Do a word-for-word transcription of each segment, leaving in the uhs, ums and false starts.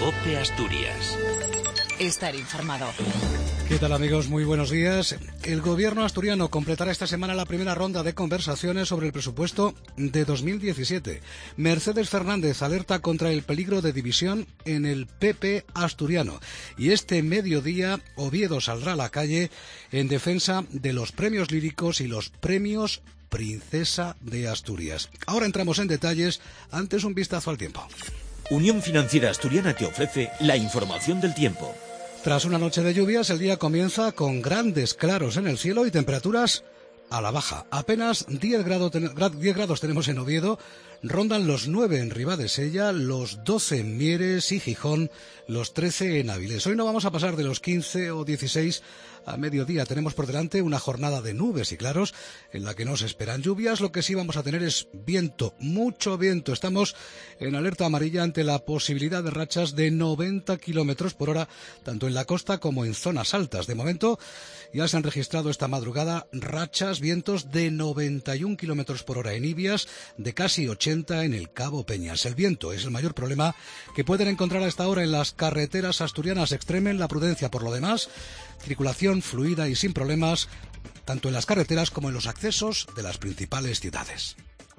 COPE Asturias. Estar informado. ¿Qué tal, amigos? Muy buenos días. El gobierno asturiano completará esta semana la primera ronda de conversaciones sobre el presupuesto de dos mil diecisiete. Mercedes Fernández alerta contra el peligro de división en el P P asturiano. Y este mediodía Oviedo saldrá a la calle en defensa de los premios líricos y los premios Princesa de Asturias. Ahora entramos en detalles, antes un vistazo al tiempo. Unión Financiera Asturiana te ofrece la información del tiempo. Tras una noche de lluvias, el día comienza con grandes claros en el cielo y temperaturas a la baja. Apenas diez grados, diez grados tenemos en Oviedo, rondan los nueve en Ribadesella, los doce en Mieres y Gijón, los trece en Avilés. Hoy no vamos a pasar de los quince o dieciséis a mediodía. Tenemos por delante una jornada de nubes y claros en la que no se esperan lluvias. Lo que sí vamos a tener es viento, mucho viento. Estamos en alerta amarilla ante la posibilidad de rachas de noventa kilómetros por hora, tanto en la costa como en zonas altas. De momento ya se han registrado esta madrugada rachas, vientos de noventa y un kilómetros por hora en Ibias, de casi ochenta en el Cabo Peñas. El viento es el mayor problema que pueden encontrar a esta hora en las carreteras asturianas. Extremen la prudencia. Por lo demás, circulación fluida y sin problemas, tanto en las carreteras como en los accesos de las principales ciudades.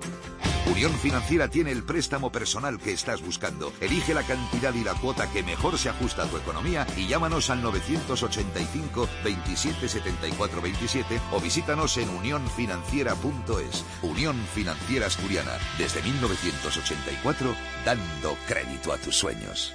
Unión Financiera tiene el préstamo personal que estás buscando. Elige la cantidad y la cuota que mejor se ajusta a tu economía y llámanos al novecientos ochenta y cinco, veintisiete, setenta y cuatro veintisiete o visítanos en unión financiera punto es. Unión Financiera Asturiana, desde mil novecientos ochenta y cuatro, dando crédito a tus sueños.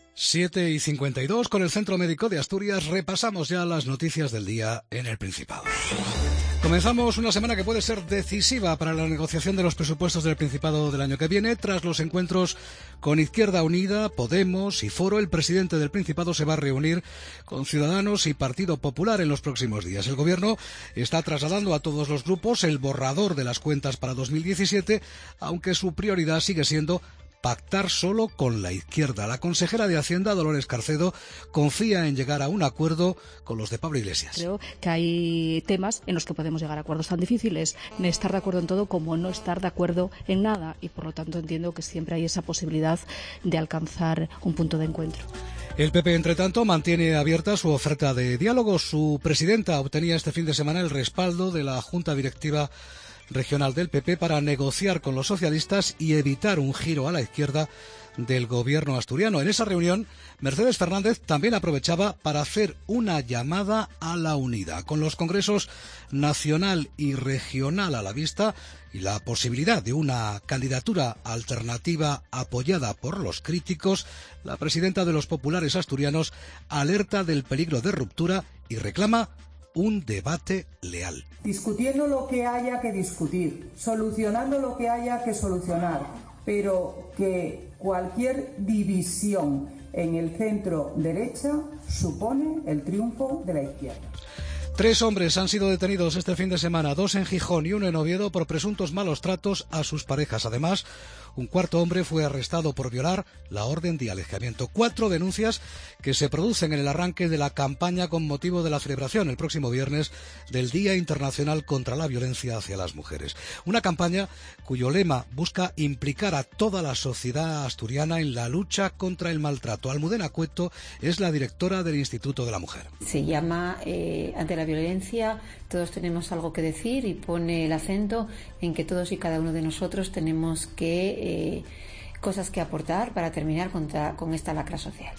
siete y cincuenta y dos, con el Centro Médico de Asturias repasamos ya las noticias del día en el Principado. Comenzamos una semana que puede ser decisiva para la negociación de los presupuestos del Principado del año que viene. Tras los encuentros con Izquierda Unida, Podemos y Foro, el presidente del Principado se va a reunir con Ciudadanos y Partido Popular en los próximos días. El Gobierno está trasladando a todos los grupos el borrador de las cuentas para dos mil diecisiete, aunque su prioridad sigue siendo pactar solo con la izquierda. La consejera de Hacienda, Dolores Carcedo, confía en llegar a un acuerdo con los de Pablo Iglesias. Creo que hay temas en los que podemos llegar a acuerdos tan difíciles, de estar de acuerdo en todo como no estar de acuerdo en nada, y por lo tanto entiendo que siempre hay esa posibilidad de alcanzar un punto de encuentro. El P P, entre tanto, mantiene abierta su oferta de diálogo. Su presidenta obtenía este fin de semana el respaldo de la Junta Directiva Regional del P P para negociar con los socialistas y evitar un giro a la izquierda del gobierno asturiano. En esa reunión, Mercedes Fernández también aprovechaba para hacer una llamada a la unidad. Con los congresos nacional y regional a la vista y la posibilidad de una candidatura alternativa apoyada por los críticos, la presidenta de los populares asturianos alerta del peligro de ruptura y reclama un debate leal. Discutiendo lo que haya que discutir, solucionando lo que haya que solucionar, pero que cualquier división en el centro derecha supone el triunfo de la izquierda. Tres hombres han sido detenidos este fin de semana, dos en Gijón y uno en Oviedo, por presuntos malos tratos a sus parejas. Además, un cuarto hombre fue arrestado por violar la orden de alejamiento. Cuatro denuncias que se producen en el arranque de la campaña con motivo de la celebración el próximo viernes del Día Internacional contra la Violencia hacia las Mujeres. Una campaña cuyo lema busca implicar a toda la sociedad asturiana en la lucha contra el maltrato. Almudena Cueto es la directora del Instituto de la Mujer. Se llama eh, Ante la violencia todos tenemos algo que decir, y pone el acento en que todos y cada uno de nosotros tenemos que eh, cosas que aportar para terminar contra, con esta lacra social.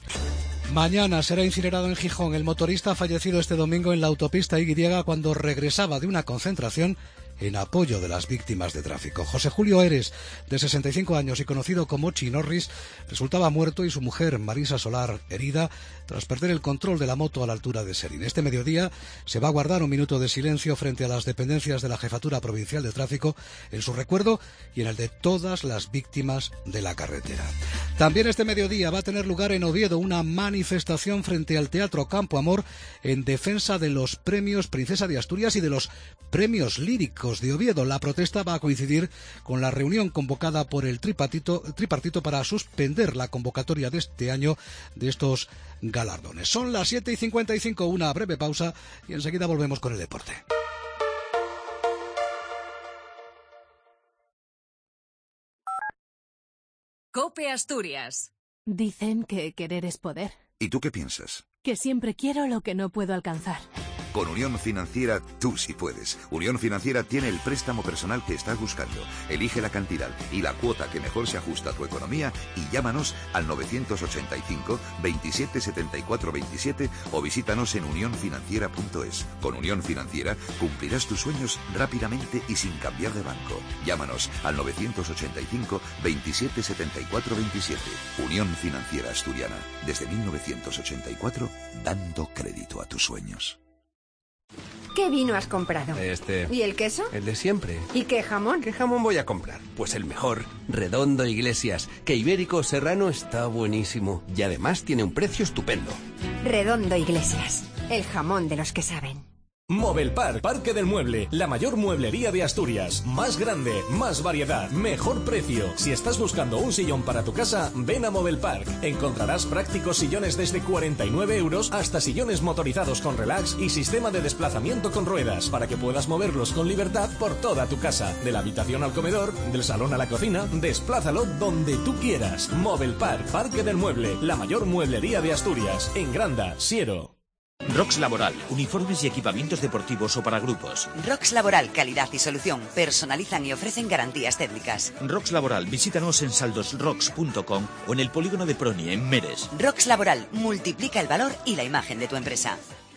Mañana será incinerado en Gijón el motorista fallecido este domingo en la autopista Y cuando regresaba de una concentración en apoyo de las víctimas de tráfico. José Julio Eres, de sesenta y cinco años y conocido como Chi Norris, resultaba muerto y su mujer, Marisa Solar, herida tras perder el control de la moto a la altura de Serín. Este mediodía se va a guardar un minuto de silencio frente a las dependencias de la Jefatura Provincial de Tráfico en su recuerdo y en el de todas las víctimas de la carretera. También este mediodía va a tener lugar en Oviedo una manifestación frente al Teatro Campo Amor en defensa de los premios Princesa de Asturias y de los premios líricos de Oviedo. La protesta va a coincidir con la reunión convocada por el tripartito, tripartito para suspender la convocatoria de este año de estos galardones. Son las siete y cincuenta y cinco, una breve pausa y enseguida volvemos con el deporte. COPE Asturias. Dicen que querer es poder. ¿Y tú qué piensas? Que siempre quiero lo que no puedo alcanzar. Con Unión Financiera tú sí puedes. Unión Financiera tiene el préstamo personal que estás buscando. Elige la cantidad y la cuota que mejor se ajusta a tu economía y llámanos al novecientos ochenta y cinco, veintisiete setenta y cuatro veintisiete o visítanos en unión financiera punto es. Con Unión Financiera cumplirás tus sueños rápidamente y sin cambiar de banco. Llámanos al novecientos ochenta y cinco, veintisiete setenta y cuatro veintisiete. Unión Financiera Asturiana. Desde mil novecientos ochenta y cuatro, dando crédito a tus sueños. ¿Qué vino has comprado? Este. ¿Y el queso? El de siempre. ¿Y qué jamón? ¿Qué jamón voy a comprar? Pues el mejor. Redondo Iglesias, que Ibérico Serrano está buenísimo. Y además tiene un precio estupendo. Redondo Iglesias, el jamón de los que saben. Movelpark, Parque del Mueble, la mayor mueblería de Asturias. Más grande, más variedad, mejor precio. Si estás buscando un sillón para tu casa, ven a Movelpark. Encontrarás prácticos sillones desde cuarenta y nueve euros hasta sillones motorizados con relax y sistema de desplazamiento con ruedas para que puedas moverlos con libertad por toda tu casa. De la habitación al comedor, del salón a la cocina, desplázalo donde tú quieras. Movelpark, Parque del Mueble, la mayor mueblería de Asturias. En Granda, Siero. Rox Laboral, uniformes y equipamientos deportivos o para grupos. Rox Laboral, calidad y solución. Personalizan y ofrecen garantías técnicas. Rox Laboral, visítanos en saldos rox punto com o en el polígono de Proni, en Meres. Rox Laboral, multiplica el valor y la imagen de tu empresa.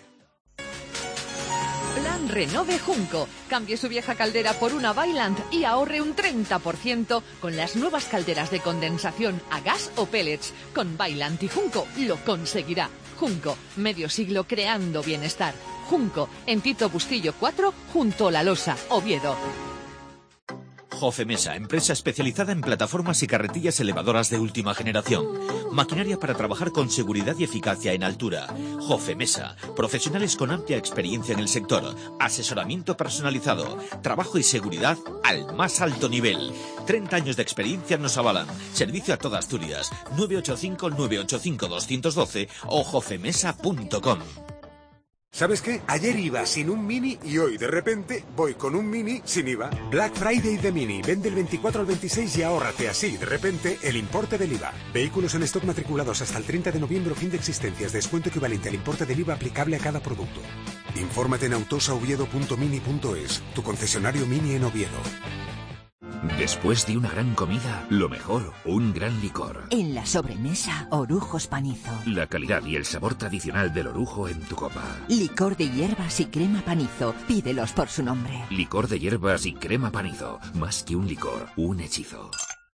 Plan Renove Junco. Cambie su vieja caldera por una Vaillant y ahorre un treinta por ciento con las nuevas calderas de condensación a gas o pellets. Con Vaillant y Junco lo conseguirá. Junco, medio siglo creando bienestar. Junco, en Tito Bustillo cuatro, junto a La Losa, Oviedo. Jofemesa, empresa especializada en plataformas y carretillas elevadoras de última generación. Maquinaria para trabajar con seguridad y eficacia en altura. Jofemesa, profesionales con amplia experiencia en el sector. Asesoramiento personalizado. Trabajo y seguridad al más alto nivel. treinta años de experiencia nos avalan. Servicio a toda Asturias. nueve ocho cinco, nueve ocho cinco, dos uno dos o jofemesa punto com. ¿Sabes qué? Ayer iba sin un Mini y hoy, de repente, voy con un Mini sin I V A. Black Friday de Mini. Vende el veinticuatro al veintiséis y ahórrate así, de repente, el importe del I V A. Vehículos en stock matriculados hasta el treinta de noviembre, fin de existencias. Descuento equivalente al importe del I V A aplicable a cada producto. Infórmate en autosaoviedo punto mini punto es, tu concesionario Mini en Oviedo. Después de una gran comida, lo mejor, un gran licor. En la sobremesa, Orujos Panizo. La calidad y el sabor tradicional del orujo en tu copa. Licor de hierbas y crema Panizo. Pídelos por su nombre. Licor de hierbas y crema Panizo. Más que un licor, un hechizo.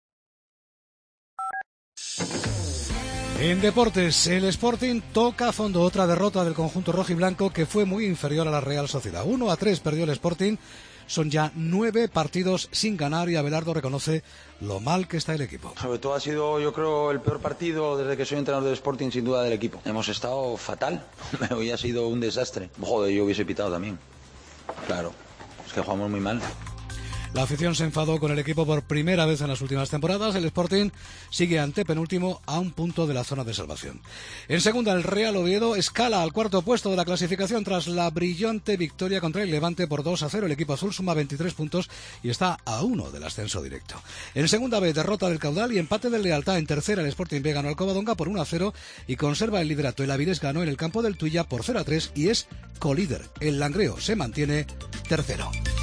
En deportes, el Sporting toca a fondo. Otra derrota del conjunto rojiblanco que fue muy inferior a la Real Sociedad. uno a tres perdió el Sporting. Son ya nueve partidos sin ganar y Abelardo reconoce lo mal que está el equipo. Sobre todo ha sido, yo creo, el peor partido desde que soy entrenador del Sporting, sin duda, del equipo. Hemos estado fatal. Hoy ha sido un desastre. Joder, yo hubiese pitado también. Claro, es que jugamos muy mal. La afición se enfadó con el equipo por primera vez en las últimas temporadas. El Sporting sigue antepenúltimo a un punto de la zona de salvación. En segunda, el Real Oviedo escala al cuarto puesto de la clasificación tras la brillante victoria contra el Levante por dos a cero. El equipo azul suma veintitrés puntos y está a uno del ascenso directo. En segunda B, derrota del Caudal y empate del Lealtad. En tercera, el Sporting B ganó al Covadonga por uno a cero y conserva el liderato. El Avilés ganó en el campo del Tuilla por cero a tres y es colíder. El Langreo se mantiene tercero.